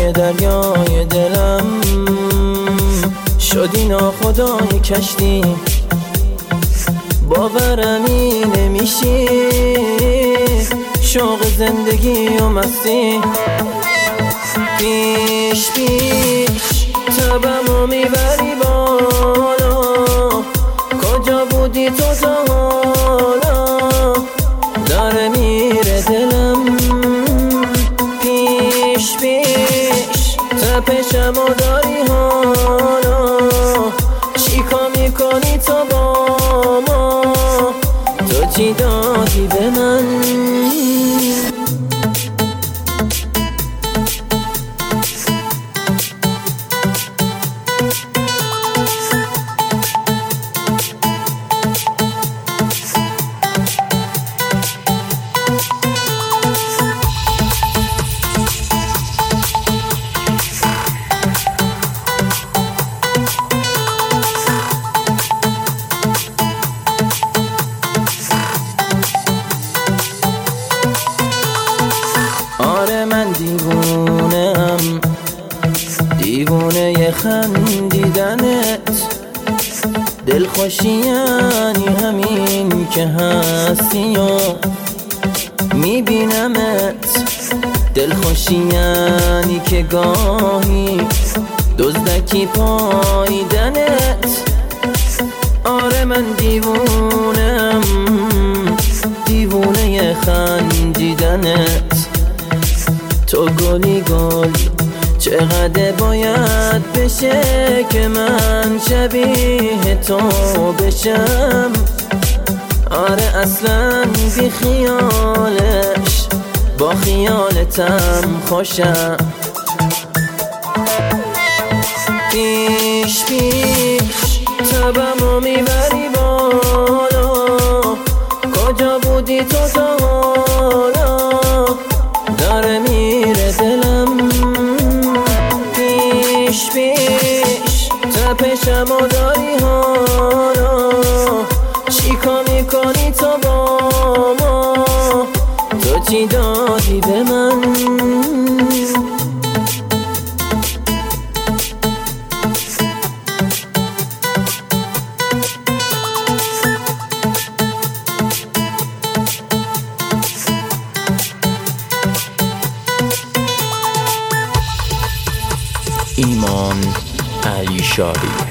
دریای دلم شدی ناخدای کشتی، باورمی نمیشی شوق زندگی و مستی. پیش پیش تبمو میبری بالا، کجا بودی تو تا حالا؟ داره میره دلم پیش پیش، تپشمو داری حالا، چیکار میکنی تو با ما؟ تو چی دادی به من؟ آره من دیوونه‌ام، دیوونه خندیدنت، دلخوشی یعنی همین که هستی و میبینمت، دلخوشی یعنی که گاهی دزدکی پاییدنت. آره من دیوونه‌ام، دیوونه خندیدنت، تو گلی گل چقدر باید بشه که من شبیه تو بشم؟ آره اصلا بی خیالش با خیالتم خوشم. پیش پیش تبمو میبری بالا، کجا بودی تو تا حالا؟ داره میره دلم پیش پیش، تپشمو داری حالا، چیکار میکنی تو با ما؟ تو چی دادی به من؟ ایمان علیشاری.